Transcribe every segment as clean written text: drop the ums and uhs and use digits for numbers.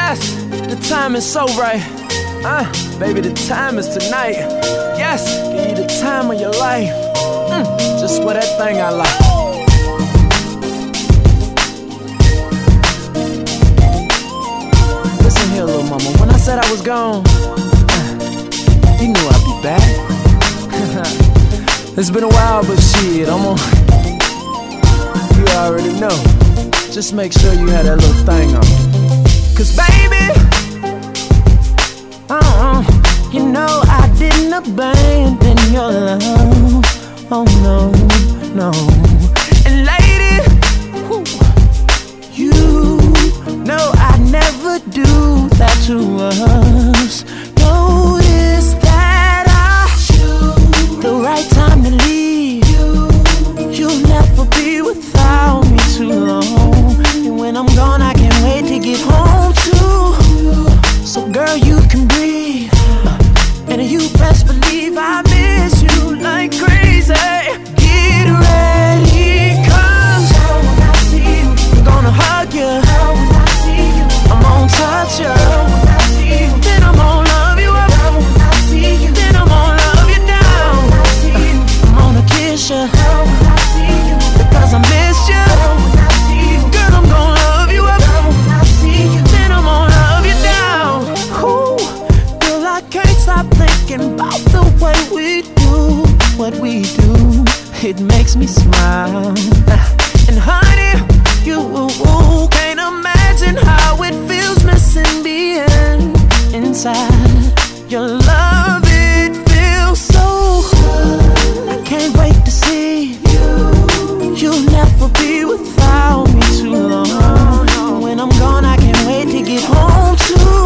Yes, the time is so right. Baby, the time is tonight. Yes, give you the time of your life. Just for that thing I like. Listen here, little mama. When I said I was gone, you knew I'd be back. It's been a while, but shit, I'm on. You already know. Just make sure you had that little thing on. 'Cause baby, you know I didn't abandon your love. Oh no, no. And lady, you know I never do that to us. Notice that I choose the right time to leave. You'll never be without me too long. And when I'm gone, I can't wait to get home too. So girl, you can breathe, and you best believe I miss you like crazy. Get ready, 'cause when I see you, I'm gonna hug you. When I see you, I'm gonna touch you. When I see you, then I'm gonna love you up. When I see you, then I'm gonna love you down. When I see you, I'm gonna kiss you. When I see you, because I miss you. When I see you, girl, I'm gonna love you up. When I see you, then I'm gonna love you down. Ooh, girl, I can't stop thinking about the way we do what we do. It makes me smile. And honey, you can't imagine how it feels missing being inside your love. It feels so good. I can't wait to see you. You'll never be without me too long. When I'm gone, I can't wait to get home too.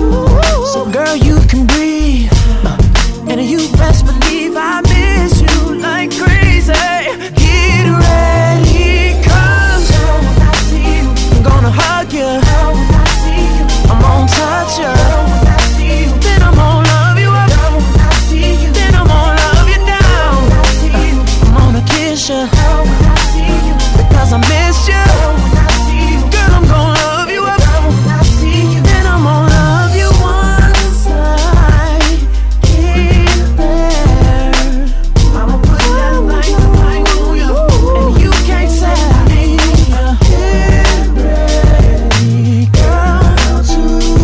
So girl, you can breathe, and you best believe I miss you like crazy. Get ready, 'cause when I see you, I'm gonna hug you. When I see you, I'm gonna touch you. When I see you, then I'm gonna love you up. When I see you, then I'm gonna love you down. When I see you, I'm gonna kiss you. When I see you, because I miss you. When I see you, girl, I'm gonna love you up. When I see you, then I'm gonna love you once I get there. I'ma put that light on you, and you can't say I need you. Get ready, girl, to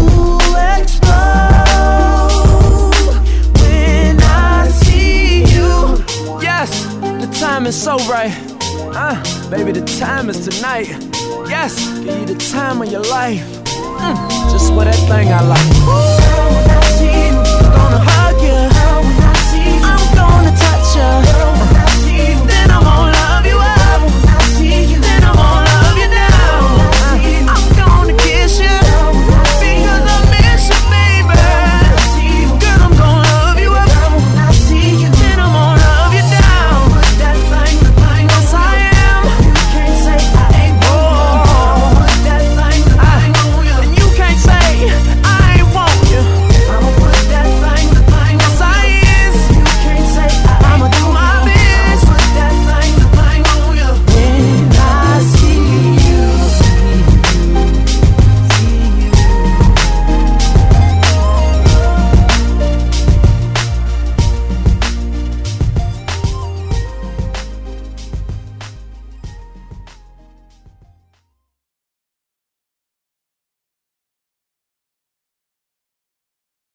explode when I see you. Yes, the time is so right. Baby, the time is tonight. Yes, give you the time of your life. Just for that thing I like.